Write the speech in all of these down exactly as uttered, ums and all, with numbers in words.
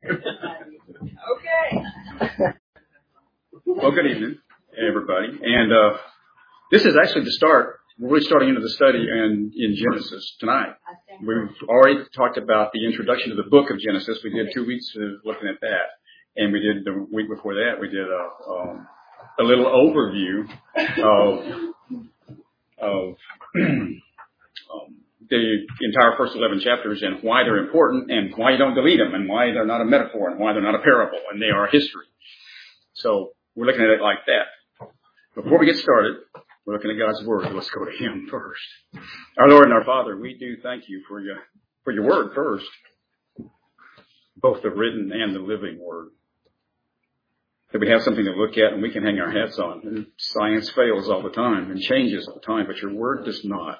Okay. Well, good evening, everybody. And uh, this is actually the start. We're really starting into the study in, in Genesis tonight. We've already talked about the introduction to the book of Genesis. We did two weeks of looking at that. And we did the week before that, we did a, um, a little overview of, of um, the entire first eleven chapters and why they're important and why you don't delete them and why they're not a metaphor and why they're not a parable and they are history. So we're looking at it like that. Before we get started, we're looking at God's Word. Let's go to Him first. Our Lord and our Father, we do thank you for your, for your Word first, both the written and the living Word. That we have something to look at and we can hang our hats on. And science fails all the time and changes all the time, but your Word does not.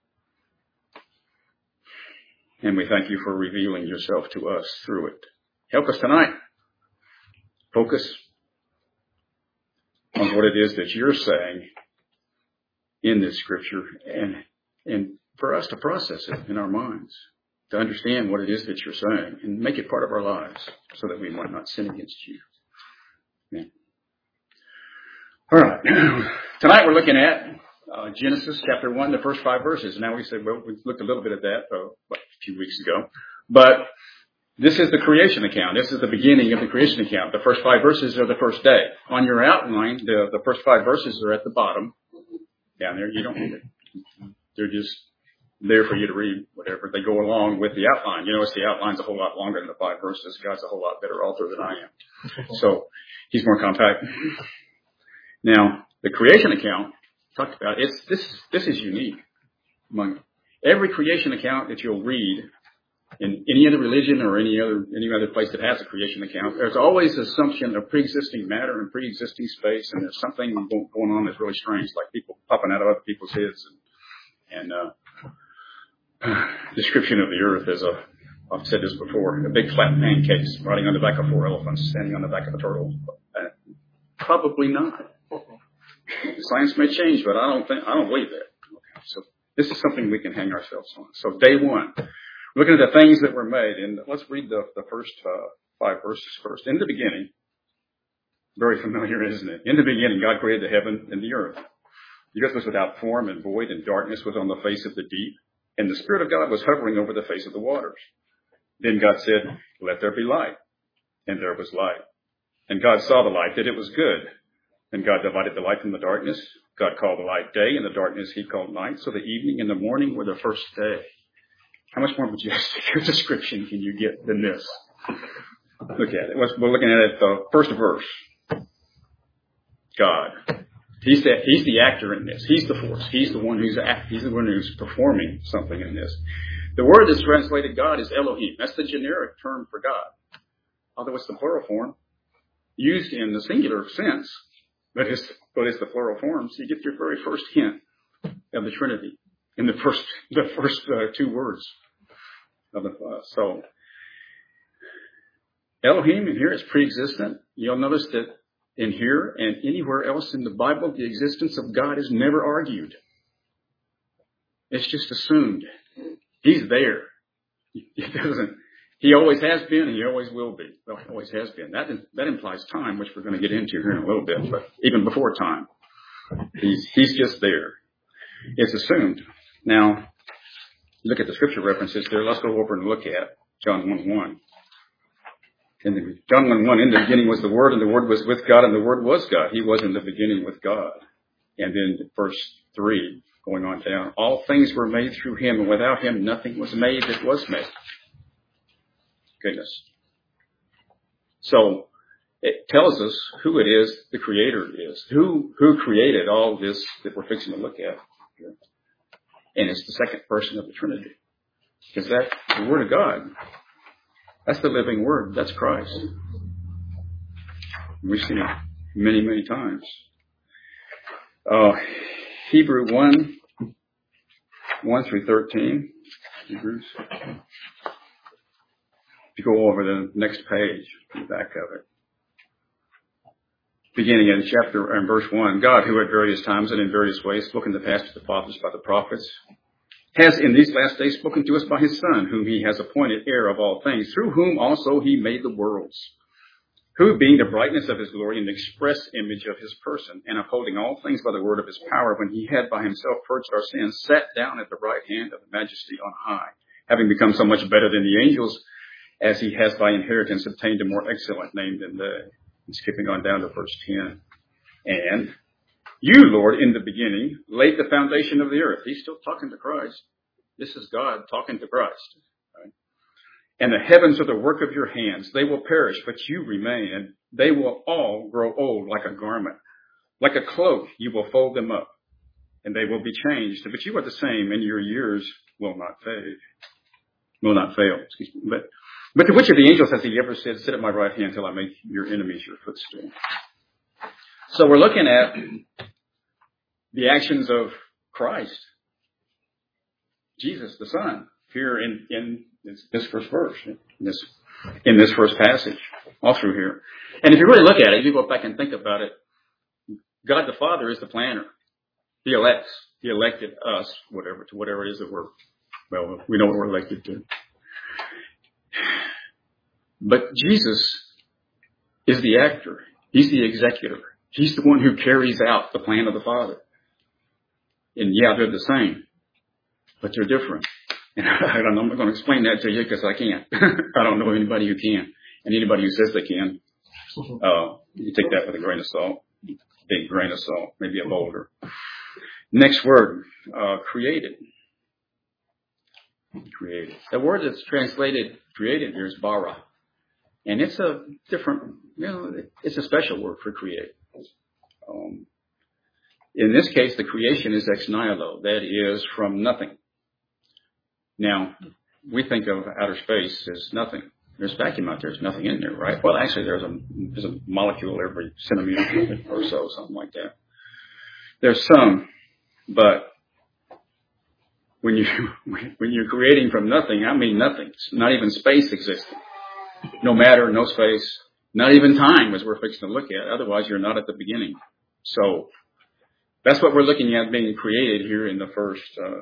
And we thank you for revealing yourself to us through it. Help us tonight. Focus on what it is that you're saying in this scripture and, and for us to process it in our minds, to understand what it is that you're saying and make it part of our lives so that we might not sin against you. Amen. All right. Tonight we're looking at Uh, Genesis chapter one, the first five verses. Now we said, well, we looked a little bit at that uh, what, a few weeks ago. But this is the creation account. This is the beginning of the creation account. The first five verses are the first day. On your outline, the, the first five verses are at the bottom. Down there, you don't need it. They're just there for you to read, whatever. They go along with the outline. You notice the outline's a whole lot longer than the five verses. God's a whole lot better author than I am. So he's more compact. Now, the creation account, talked about. It's this. This is unique among every creation account that you'll read in any other religion or any other any other place that has a creation account. There's always an assumption of pre-existing matter and pre-existing space, and there's something going on that's really strange, like people popping out of other people's heads, and, and uh, description of the earth as a. I've said this before: a big flat pancake riding on the back of four elephants, standing on the back of a turtle. Uh, probably not. Science may change, but I don't think, I don't believe that. Okay. So this is something we can hang ourselves on. So day one, looking at the things that were made, and let's read the, the first uh, five verses first. In the beginning, very familiar, isn't it? In the beginning, God created the heaven and the earth. The earth was without form and void, and darkness was on the face of the deep, and the Spirit of God was hovering over the face of the waters. Then God said, "Let there be light," and there was light. And God saw the light, that it was good. And God divided the light from the darkness. God called the light day, and the darkness he called night. So the evening and the morning were the first day. How much more majestic a description can you get than this? Look at it. We're looking at it, the first verse. God. He's the, he's the actor in this. He's the force. He's the one who's act, He's the one who's performing something in this. The word that's translated God is Elohim. That's the generic term for God. Although it's the plural form, used in the singular sense. But it's, but it's the plural form. So you get your very first hint of the Trinity in the first, the first uh, two words of the, uh, so Elohim in here is pre-existent. You'll notice that in here and anywhere else in the Bible, the existence of God is never argued. It's just assumed. He's there. It doesn't, He always has been and he always will be. Well, he always has been. That is, that implies time, which we're going to get into here in a little bit, but even before time, he's, he's just there. It's assumed. Now, look at the scripture references there. Let's go over and look at John one one. In the, John one one, in the beginning was the Word, and the Word was with God, and the Word was God. He was in the beginning with God. And then verse three, going on down, all things were made through him, and without him nothing was made that was made. Goodness. So it tells us who it is the Creator is, who who created all this that we're fixing to look at here. And it's the second person of the Trinity. Because that's the Word of God. That's the living Word. That's Christ. We've seen it many, many times. Uh, Hebrew one, one through thirteen. Hebrews. You go over the next page, the back of it. Beginning in chapter and verse one, God, who at various times and in various ways spoke in the past to the fathers by the prophets, has in these last days spoken to us by his Son, whom he has appointed heir of all things, through whom also he made the worlds, who being the brightness of his glory and the express image of his person, and upholding all things by the word of his power, when he had by himself purged our sins, sat down at the right hand of the majesty on high, having become so much better than the angels, as he has by inheritance obtained a more excellent name than they. And skipping on down to verse ten. And you, Lord, in the beginning, laid the foundation of the earth. He's still talking to Christ. This is God talking to Christ. Right? And the heavens are the work of your hands. They will perish, but you remain, and they will all grow old like a garment. Like a cloak, you will fold them up, and they will be changed. But you are the same, and your years will not fade. Will not fail. Excuse me. But, but to which of the angels has he ever said, sit at my right hand till I make your enemies your footstool? So we're looking at the actions of Christ, Jesus, the Son, here in, in this, this first verse, in this, in this first passage, all through here. And if you really look at it, if you go back and think about it, God the Father is the planner. He elects. He elected us, whatever, to whatever it is that we're, well, we know what we're elected to. But Jesus is the actor. He's the executor. He's the one who carries out the plan of the Father. And yeah, they're the same, but they're different. And I don't know, I'm not going to explain that to you because I can't. I don't know anybody who can. And anybody who says they can, uh, you take that with a grain of salt. Big grain of salt, maybe a boulder. Next word, uh, created. Created. The word that's translated created here is bara. And it's a different, you know, it's a special word for create. Um, in this case, the creation is ex nihilo. That is from nothing. Now, we think of outer space as nothing. There's vacuum out there. There's nothing in there, right? Well, actually, there's a, there's a molecule every centimeter or so, something like that. There's some, but when you when you're creating from nothing, I mean nothing. Not even space existing. No matter, no space, not even time, as we're fixing to look at. Otherwise, you're not at the beginning. So that's what we're looking at being created here in the first uh,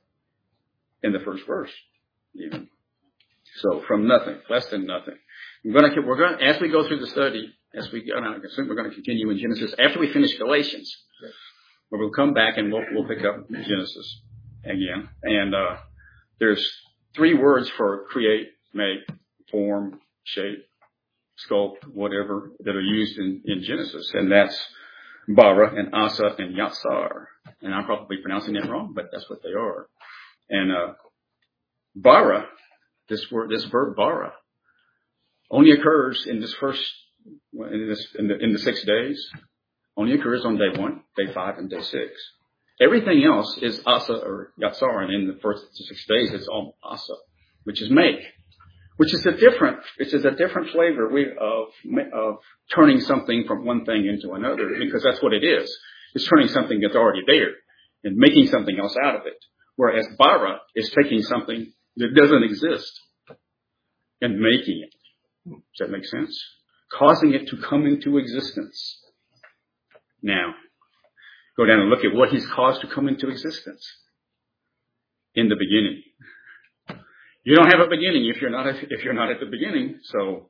in the first verse, even. So from nothing, less than nothing. We're going to we're going as we go through the study, as we go on, we're going to continue in Genesis after we finish Galatians. But we'll come back and we'll we'll pick up Genesis again. And uh, there's three words for create, make, form, shape, sculpt, whatever, that are used in, in Genesis. And that's bara and asa and yatsar. And I'm probably pronouncing that wrong, but that's what they are. And uh, bara, this word, this verb bara, only occurs in this first, in this, in the, in the six days. Only occurs on day one, day five, and day six. Everything else is asa or yatsar, and in the first six days, it's all asa, which is make, which is a different, which is a different flavor of of turning something from one thing into another, because that's what it is. It's turning something that's already there and making something else out of it. Whereas bara is taking something that doesn't exist and making it. Does that make sense? Causing it to come into existence. Now, go down and look at what he's caused to come into existence. In the beginning. You don't have a beginning if you're not at, if you're not at the beginning. So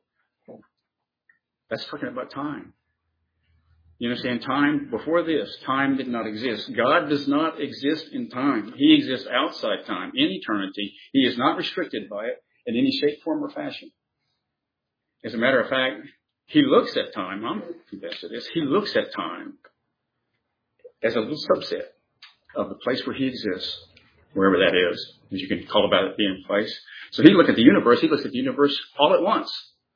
that's talking about time. You understand? Time before this, time did not exist. God does not exist in time. He exists outside time, in eternity. He is not restricted by it in any shape, form, or fashion. As a matter of fact, he looks at time. I'm convinced of this. He looks at time as a little subset of the place where he exists, wherever that is, as you can call about it being a place. So he looks at the universe. He looks at the universe all at once.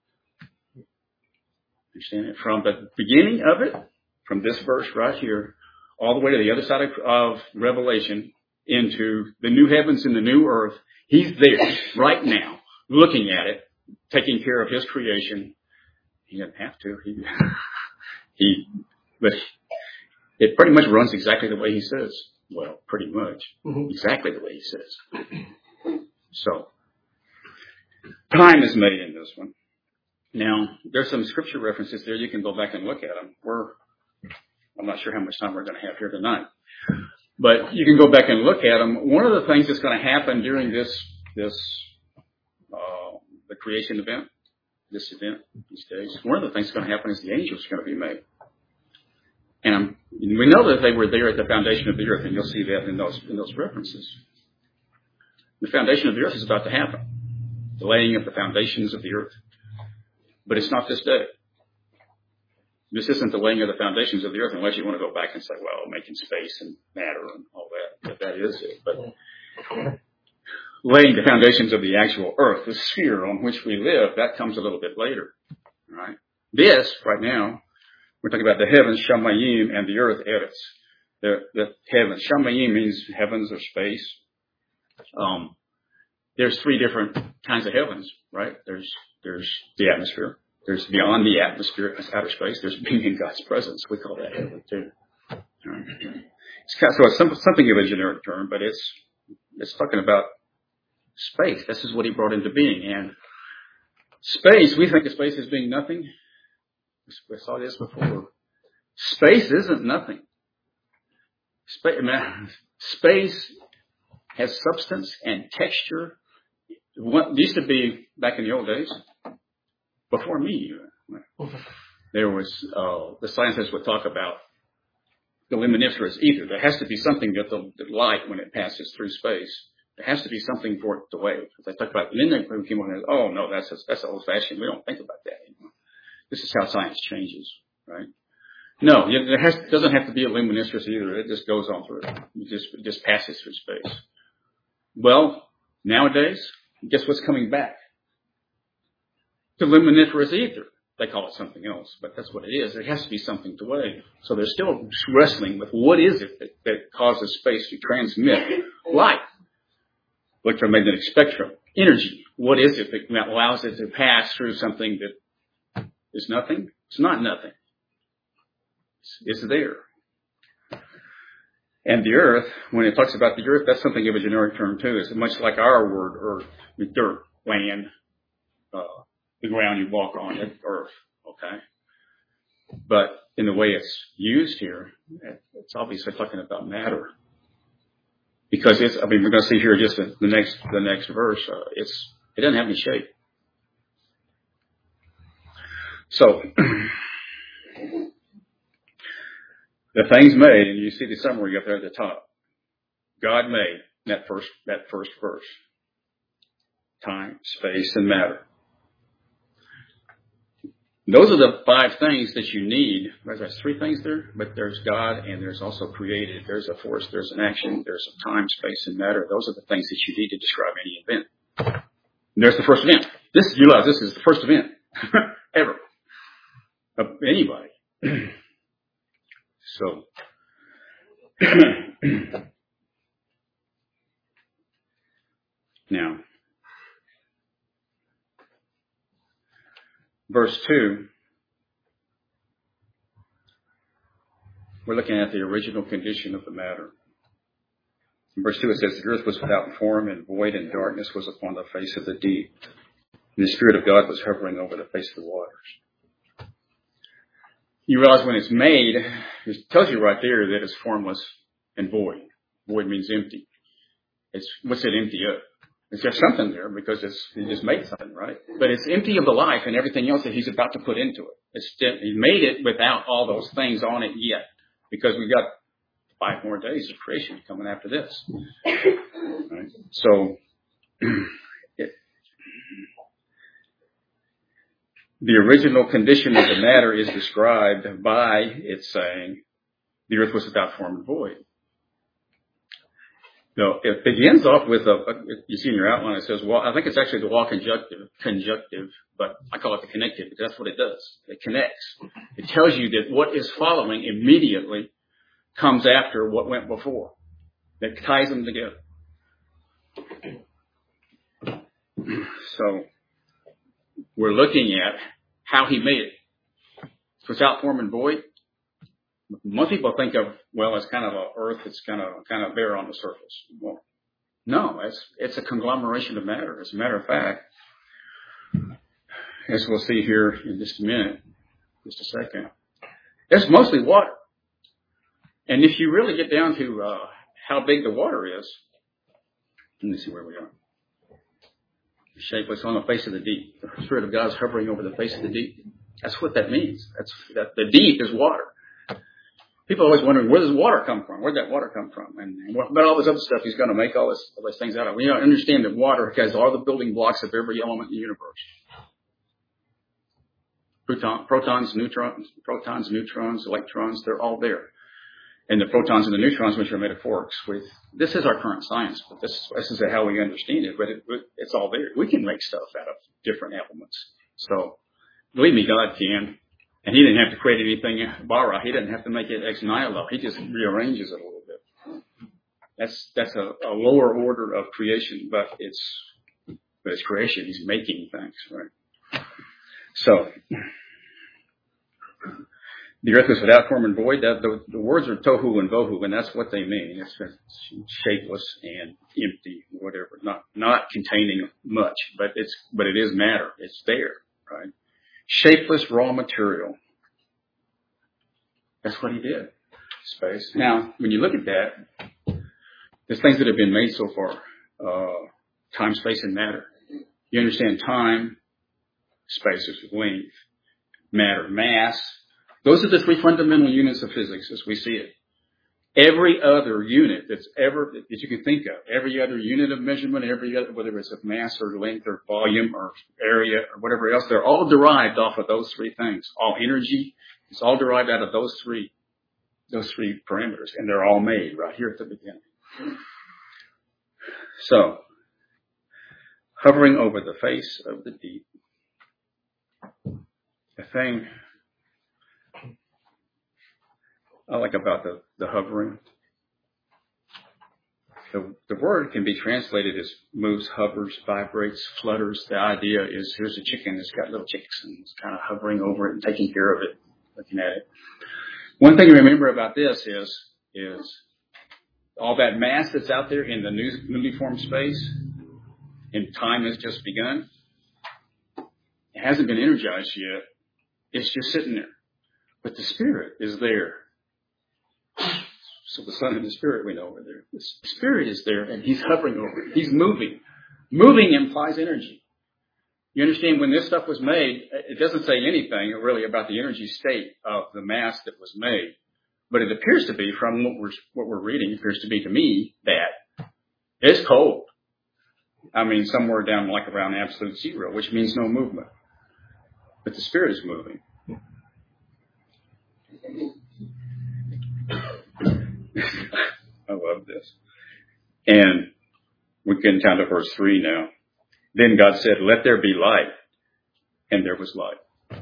Understand it? From the beginning of it, from this verse right here, all the way to the other side of, of Revelation, into the new heavens and the new earth. He's there right now, looking at it, taking care of his creation. He doesn't have to. He, he, but it pretty much runs exactly the way he says. Well, pretty much. Mm-hmm. Exactly the way he says. So, time is made in this one. Now, there's some scripture references there. You can go back and look at them. We're, I'm not sure how much time we're going to have here tonight. But you can go back and look at them. One of the things that's going to happen during this, this, uh, the creation event, this event, these days, one of the things that's going to happen is the angels are going to be made. And I'm, we know that they were there at the foundation of the earth, and you'll see that in those, in those references. The foundation of the earth is about to happen. The laying of the foundations of the earth. But it's not this day. This isn't the laying of the foundations of the earth, unless you want to go back and say, well, making space and matter and all that. But that is it. But laying the foundations of the actual earth, the sphere on which we live, that comes a little bit later. Right? This, right now, we're talking about the heavens, Shamayim, and the earth, Eretz. The, the heavens. Shamayim means heavens or space. Um, there's three different kinds of heavens, right? There's, there's the atmosphere. There's beyond the atmosphere, outer space. There's being in God's presence. We call that heaven too. Right. It's kind of, so it's some, something of a generic term, but it's, it's talking about space. This is what he brought into being. And space, we think of space as being nothing. We saw this before. Space isn't nothing. Space, space has substance and texture. What used to be back in the old days, before me, there was, uh, the scientists would talk about the luminiferous ether. There has to be something that the, the light, when it passes through space, there has to be something for it to wave. They talk about, and then they came on and, oh no, that's, that's old fashioned. We don't think about that anymore. This is how science changes, right? No, there has, doesn't have to be a luminescence either. It just goes on through. It just, it just passes through space. Well, nowadays, guess what's coming back? The luminiferous ether. They call it something else, but that's what it is. There has to be something to wave. So they're still wrestling with what is it that, that causes space to transmit light, electromagnetic spectrum, energy. What is it that allows it to pass through something that is nothing? It's not nothing. It's, it's there. And the earth, when it talks about the earth, that's something of a generic term too. It's much like our word earth, dirt, land, uh, the ground you walk on, it, earth, okay? But in the way it's used here, it's obviously talking about matter. Because it's, I mean, we're going to see here just the next, the next verse, uh, it's, it doesn't have any shape. So, the things made, and you see the summary up there at the top. God made that first, that first verse. Time, space, and matter. Those are the five things that you need. There's three things there, but there's God and there's also created. There's a force, there's an action, there's a time, space, and matter. Those are the things that you need to describe any event. And there's the first event. This, you realize this is the first event ever of anybody. So, now, verse two, we're looking at the original condition of the matter. In verse two it says, the earth was without form and void, and darkness was upon the face of the deep. And the Spirit of God was hovering over the face of the waters. You realize when it's made, it tells you right there that it's formless and void. Void means empty. It's, what's it empty of? Is there something there because it's, he just made something, right? But it's empty of the life and everything else that he's about to put into it. It's, he made it without all those things on it yet, because we've got five more days of creation coming after this. Right? So, it, the original condition of the matter is described by it saying, the earth was without form and void. No, it begins off with a, you see in your outline, it says, well, I think it's actually the law conjunctive, conjunctive, but I call it the connective because that's what it does. It connects. It tells you that what is following immediately comes after what went before. That ties them together. So, we're looking at how he made it. It's without form and void. Most people think of, well, it's kind of a earth, it's kind of, kind of bare on the surface. Well, no, it's, it's a conglomeration of matter. As a matter of fact, as we'll see here in just a minute, just a second, it's mostly water. And if you really get down to, uh, how big the water is. Let me see where we are. Shapeless on the face of the deep. The Spirit of God is hovering over the face of the deep. That's what that means. That's that the deep is water. People are always wondering, where does water come from? Where did that water come from? And, and what about all this other stuff he's going to make all, this, all these things out of? We don't understand that water has all the building blocks of every element in the universe. Proton, protons, neutrons, protons, neutrons, electrons, they're all there. And the protons and the neutrons, which are made of quarks, with this is our current science, but this, this is how we understand it. But it, it's all there. We can make stuff out of different elements. So, believe me, God can. And he didn't have to create anything bara. He didn't have to make it ex nihilo. He just rearranges it a little bit. That's that's a, a lower order of creation, but it's but it's creation. He's making things, right? So. The earth was without form and void. That, the, the words are tohu and vohu, and that's what they mean. It's shapeless and empty, whatever. Not not containing much, but it's but it is matter. It's there, right? Shapeless raw material. That's what he did. Space. Now, when you look at that, there's things that have been made so far. Uh, time, space, and matter. You understand time, space is length, matter, mass. Those are the three fundamental units of physics as we see it. Every other unit that's ever, that you can think of, every other unit of measurement, every other, whether it's of mass or length or volume or area or whatever else, they're all derived off of those three things. All energy, it's all derived out of those three, those three parameters, and they're all made right here at the beginning. So, hovering over the face of the deep, the thing I like about the, the hovering. The, the word can be translated as moves, hovers, vibrates, flutters. The idea is here's a chicken that's got little chicks and it's kind of hovering over it and taking care of it, looking at it. One thing to remember about this is, is all that mass that's out there in the new, newly formed space and time has just begun. It hasn't been energized yet. It's just sitting there. But the Spirit is there. So the Son and the Spirit we know are there. The Spirit is there and He's hovering over it. He's moving. Moving implies energy. You understand when this stuff was made, it doesn't say anything really about the energy state of the mass that was made. But it appears to be, from what we're, what we're reading, it appears to be to me that it's cold. I mean, somewhere down like around absolute zero, which means no movement. But the Spirit is moving. I love this. And we get down to verse three now. Then God said, let there be light. And there was light.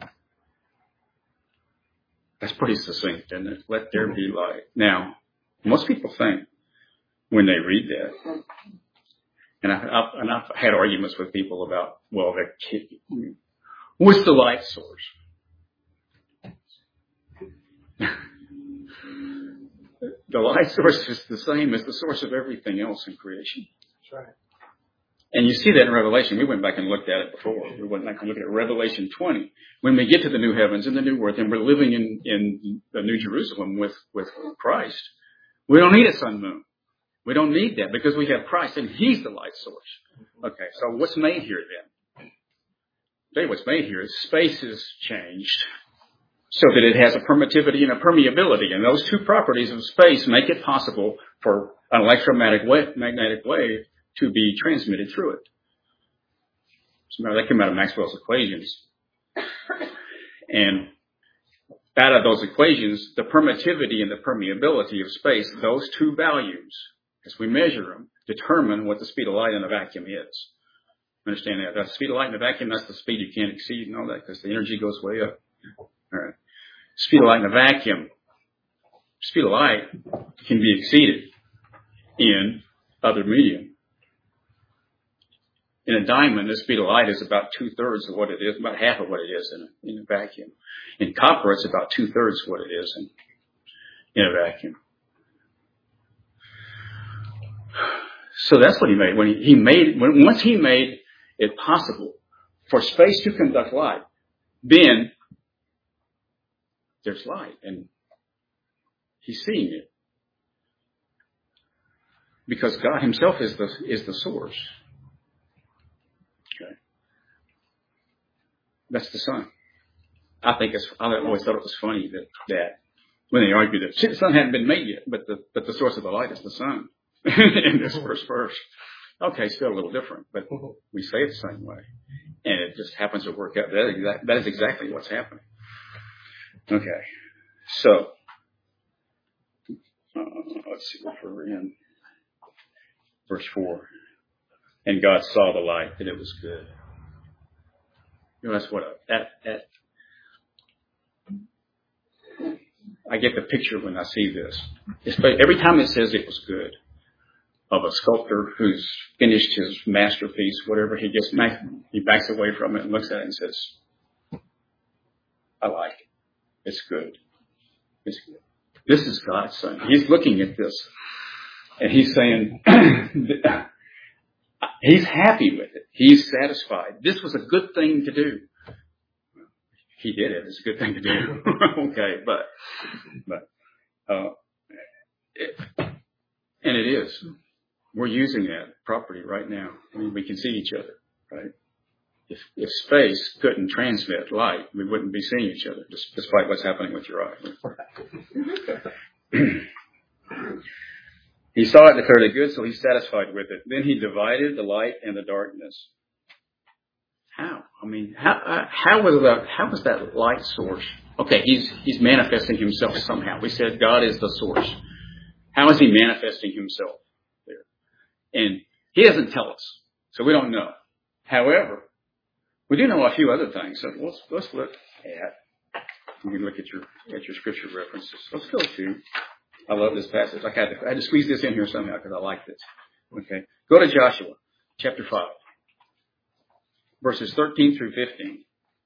That's pretty succinct, isn't it? Let there be light. Now, most people think when they read that, and, I, I've, and I've had arguments with people about, well, that, what's the light source? The light source is the same as the source of everything else in creation. That's right. And you see that in Revelation. We went back and looked at it before. We went back and looked at Revelation twenty. When we get to the new heavens and the new earth and we're living in, in the new Jerusalem with, with Christ, we don't need a sun moon. We don't need that because we have Christ and He's the light source. Okay, so what's made here then? I'll tell you what's made here is space is changed so that it has a permittivity and a permeability. And those two properties of space make it possible for an electromagnetic wave, magnetic wave to be transmitted through it. So that came out of Maxwell's equations. And out of those equations, the permittivity and the permeability of space, those two values, as we measure them, determine what the speed of light in a vacuum is. Understand that? The speed of light in a vacuum, that's the speed you can't exceed and all that because the energy goes way up. All right. Speed of light in a vacuum. Speed of light can be exceeded in other medium. In a diamond, the speed of light is about two-thirds of what it is, about half of what it is in a, in a vacuum. In copper, it's about two-thirds of what it is in, in a vacuum. So that's what he made. When he, he made, when, once he made it possible for space to conduct light, then there's light, and he's seeing it. because God himself is the, is the source. Okay. That's the sun. I think it's, I always thought it was funny that, that when they argued that the sun hadn't been made yet, but the, but the source of the light is the sun in this first verse. Okay, still a little different, but we say it the same way. And it just happens to work out. That is, exact, that is exactly what's happening. Okay. So, uh, let's see what we're in. Verse four. And God saw the light, that it was good. You know, that's what, a, that, that, I get the picture when I see this. It's, every time it says it was good, of a sculptor who's finished his masterpiece, whatever, he gets, he backs away from it and looks at it and says, I like it. It's good. It's good. This is God's son. He's looking at this and he's saying, he's happy with it. He's satisfied. This was a good thing to do. He did it. It's a good thing to do. Okay. But, but, uh, it, and it is. We're using that property right now. I mean, we can see each other, right? If, if space couldn't transmit light, we wouldn't be seeing each other, despite what's happening with your eye. He saw it and declared it good, so he's satisfied with it. Then he divided the light and the darkness. How? I mean, how uh, how was that? How was that light source? Okay, he's he's manifesting himself somehow. We said God is the source. How is he manifesting himself there? And he doesn't tell us, so we don't know. However, we do know a few other things. So let's let's look at. You can look at your at your scripture references. Let's go to. I love this passage. I had to I had to squeeze this in here somehow because I like this. Okay, go to Joshua chapter five, verses thirteen through fifteen.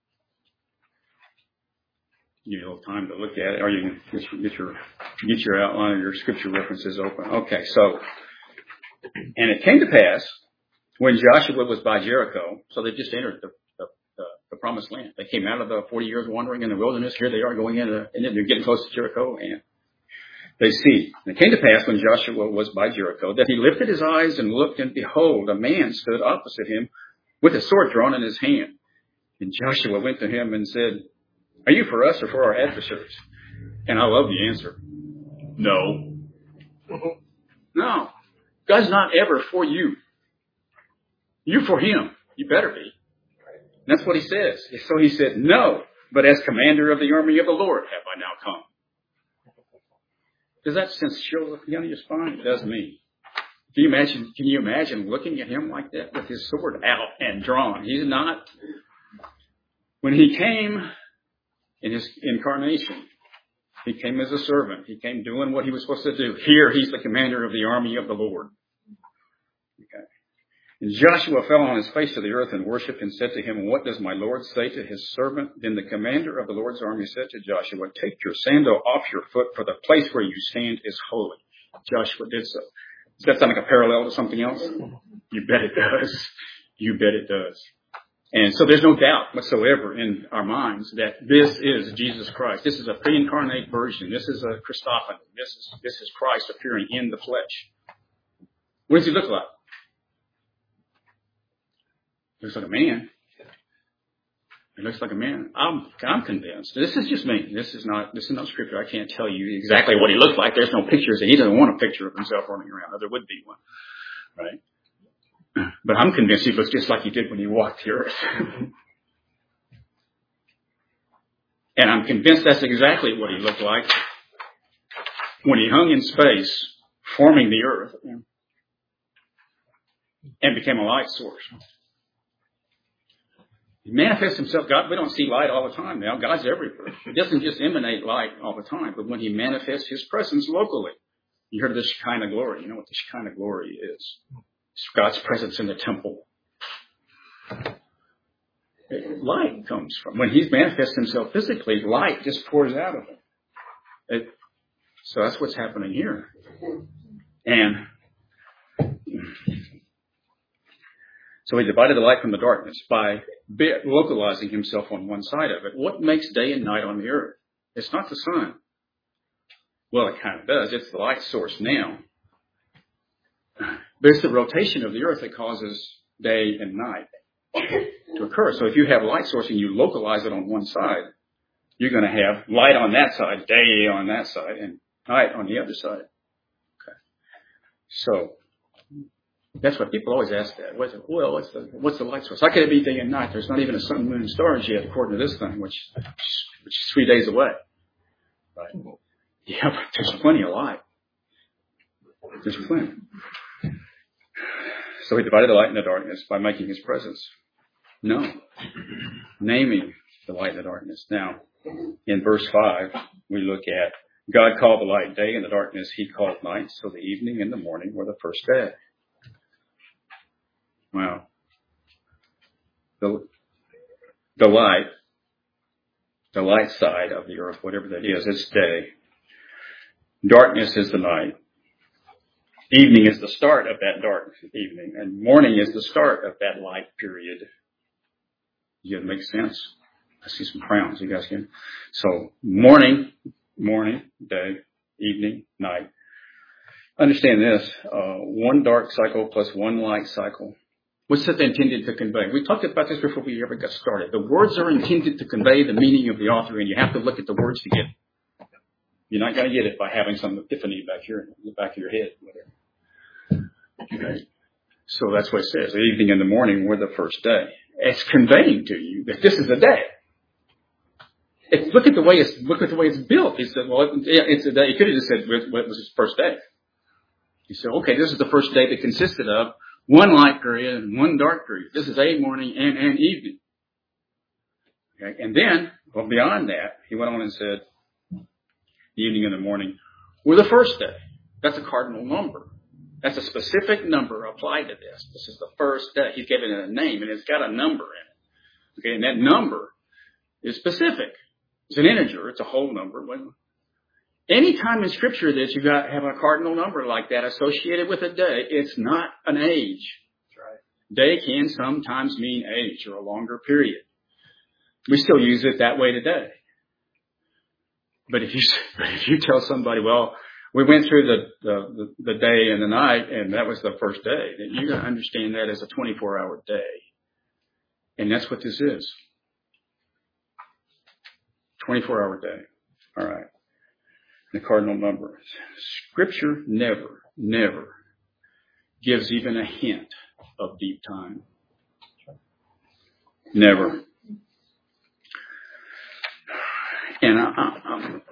You need a little time to look at it, or you can get your get your, get your outline of your scripture references open. Okay, so and it came to pass when Joshua was by Jericho, so they just entered the the, the, the promised land. They came out of the forty years wandering in the wilderness. Here they are going into, and they're getting close to Jericho, and they see. And it came to pass when Joshua was by Jericho that he lifted his eyes and looked, and behold, a man stood opposite him with a sword drawn in his hand. And Joshua went to him and said, "Are you for us or for our adversaries?" And I love the answer. No. No. God's not ever for you. You for him. You better be. And that's what he says. So he said, "No, but as commander of the army of the Lord have I now come." Does that sense chill down your spine? It does me. Can you imagine, can you imagine looking at him like that with his sword out and drawn? He's not. When he came in his incarnation, he came as a servant. He came doing what he was supposed to do. Here, he's the commander of the army of the Lord. Okay. And Joshua fell on his face to the earth and worshipped and said to him, "What does my Lord say to his servant?" Then the commander of the Lord's army said to Joshua, "Take your sandal off your foot, for the place where you stand is holy." Joshua did so. Does that sound like a parallel to something else? You bet it does. You bet it does. And so there's no doubt whatsoever in our minds that this is Jesus Christ. This is a pre-incarnate version. This is a Christophany. This is, this is Christ appearing in the flesh. What does he look like? He looks like a man. He looks like a man. I'm, I'm convinced. This is just me. This is not, this is not scripture. I can't tell you exactly what he looks like. There's no pictures. He doesn't want a picture of himself running around. There would be one. Right? But I'm convinced he looks just like he did when he walked the earth. And I'm convinced that's exactly what he looked like when he hung in space, forming the earth, and became a light source. He manifests himself. God, we don't see light all the time now. God's everywhere. He doesn't just emanate light all the time, but when he manifests his presence locally. You heard of the Shekinah glory. You know what the Shekinah glory is? It's God's presence in the temple. Light comes from. When he manifests himself physically, light just pours out of him. It, so that's what's happening here. And so he divided the light from the darkness by localizing himself on one side of it. What makes day and night on the earth? It's not the sun. Well, it kind of does. It's the light source now. But it's the rotation of the earth that causes day and night to occur. So if you have light source and you localize it on one side, you're going to have light on that side, day on that side, and night on the other side. Okay. So that's what people always ask that. What's it, well, what's the what's the light source? How can it be day and night? There's not even a sun, moon, and stars yet, according to this thing, which which is three days away. Right? Yeah, but there's plenty of light. There's plenty. So he divided the light and the darkness by making his presence known, naming the light and the darkness. Now, in verse five, we look at God called the light day, and the darkness he called night. So the evening and the morning were the first day. Wow. The, the light, the light side of the earth, whatever that is, it's day. Darkness is the night. Evening is the start of that dark evening, and morning is the start of that light period. Does that make sense? I see some frowns. You guys can. So morning, morning, day, evening, night. Understand this: uh, one dark cycle plus one light cycle. What's that intended to convey? We talked about this before we ever got started. The words are intended to convey the meaning of the author, and you have to look at the words to get it. You're not going to get it by having some epiphany back here in the back of your head. Whatever. Okay. So that's what it says. The evening and the morning were the first day. It's conveying to you that this is the day. It, look at the way it's look at the way it's built. He said, "Well, it, it's a day." He could have just said, "What was his first day?" He said, "Okay, this is the first day that consisted of one light period and one dark period. This is a morning and an evening." Okay, and then, well, beyond that, he went on and said, "The evening and the morning were the first day." That's a cardinal number. That's a specific number applied to this. This is the first day. He's given it a name, and it's got a number in it. Okay, and that number is specific. It's an integer. It's a whole number. Any time in Scripture that you got have a cardinal number like that associated with a day, it's not an age. That's right. Day can sometimes mean age or a longer period. We still use it that way today. But if you but if you tell somebody, well, we went through the, the, the day and the night, and that was the first day, then you got to understand that as a twenty-four hour day. And that's what this is. twenty-four hour day. All right. The cardinal number. Scripture never, never gives even a hint of deep time. Never. And I, I, I'm,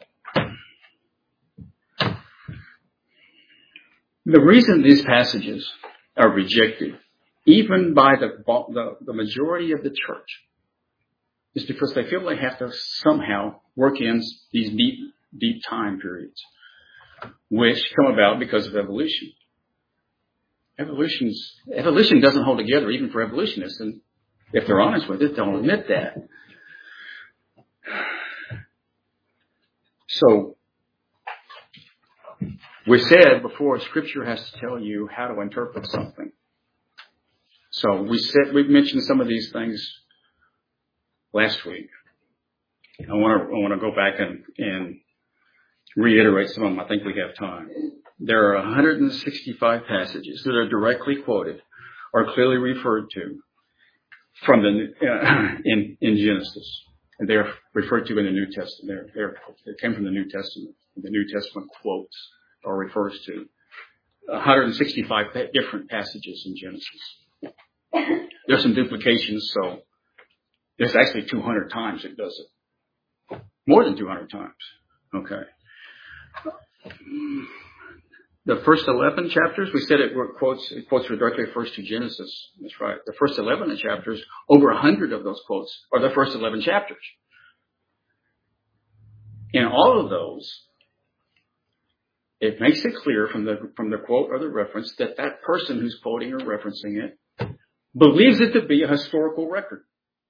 the reason these passages are rejected, even by the, the, the majority of the church, is because they feel they have to somehow work in these deep, deep time periods, which come about because of evolution. Evolution's, evolution doesn't hold together even for evolutionists, and if they're honest with it, they'll admit that. So, we said before, Scripture has to tell you how to interpret something. So we said we mentioned some of these things last week. I want to I want to go back and, and reiterate some of them. I think we have time. There are one hundred sixty-five passages that are directly quoted or clearly referred to from the uh, in in Genesis, and they're referred to in the New Testament. They're, they're, they came from the New Testament. The New Testament quotes or refers to one hundred sixty-five different passages in Genesis. There's some duplications, so there's actually two hundred times it does it. More than two hundred times. Okay. The first eleven chapters, we said it quotes, it quotes directly refers to Genesis. That's right. The first eleven chapters, over a hundred of those quotes are the first eleven chapters. In all of those, it makes it clear from the from the quote or the reference that that person who's quoting or referencing it believes it to be a historical record.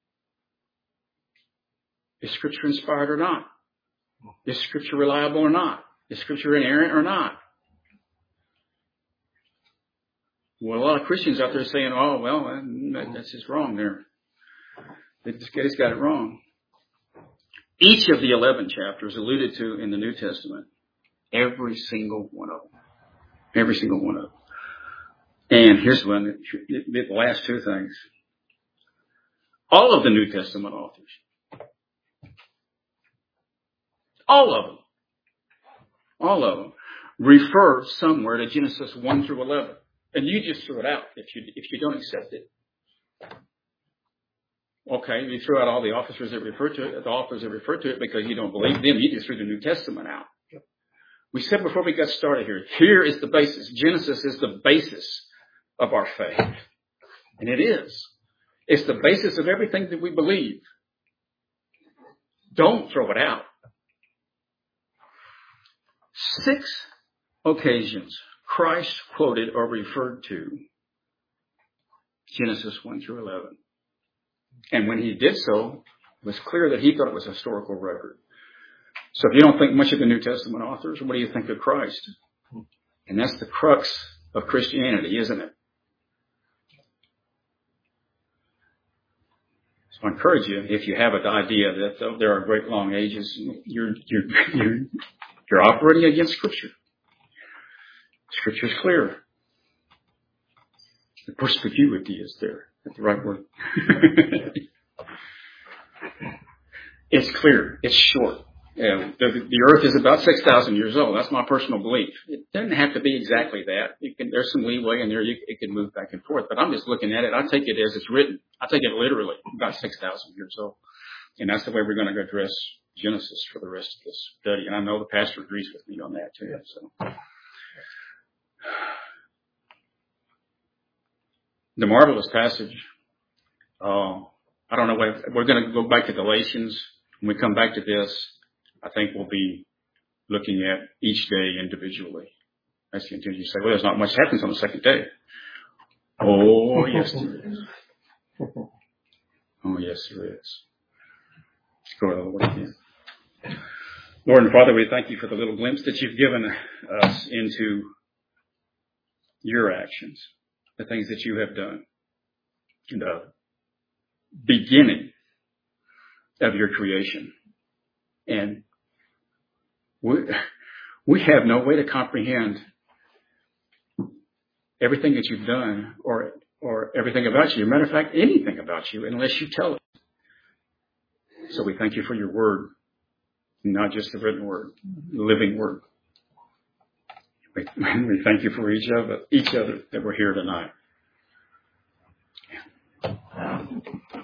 Is Scripture inspired or not? Is Scripture reliable or not? Is Scripture inerrant or not? Well, a lot of Christians out there saying, oh, well, that, that's just wrong there. They just they just got it wrong. Each of the eleven chapters alluded to in the New Testament, every single one of them, every single one of them, And here's one, the last two things. All of the New Testament authors, all of them, all of them refer somewhere to Genesis one through eleven. And you just threw it out if you, if you don't accept it. Okay, you threw out all the officers that refer to it, the authors that refer to it because you don't believe them. You just threw the New Testament out. We said before we got started here, here is the basis. Genesis is the basis of our faith. And it is. It's the basis of everything that we believe. Don't throw it out. Six occasions Christ quoted or referred to Genesis one through eleven. And when he did so, it was clear that he thought it was a historical record. So if you don't think much of the New Testament authors, what do you think of Christ? And that's the crux of Christianity, isn't it? So I encourage you, if you have an idea that there are great long ages, you're, you're, you're, you're operating against Scripture. Scripture is clear. The perspicuity is there. That's the right word. It's clear. It's short. Yeah, the, the earth is about six thousand years old. That's my personal belief. It doesn't have to be exactly that. You can, there's some leeway in there. You, it can move back and forth. But I'm just looking at it. I take it as it's written. I take it literally, about six thousand years old. And that's the way we're going to address Genesis for the rest of this study. And I know the pastor agrees with me on that too. So, the marvelous passage. Uh, I don't know. What, we're going to go back to Galatians. When we come back to this, I think we'll be looking at each day individually. As you continue to say, well, there's not much happens on the second day. Oh, yes, there is. Oh, yes, there is. Let's go to the Lord again. Lord and Father, we thank you for the little glimpse that you've given us into your actions, the things that you have done, and the beginning of your creation. And we, we have no way to comprehend everything that you've done or or everything about you. As a matter of fact, anything about you unless you tell it. So we thank you for your word, not just the written word, the living word. We, we thank you for each of each other that we're here tonight.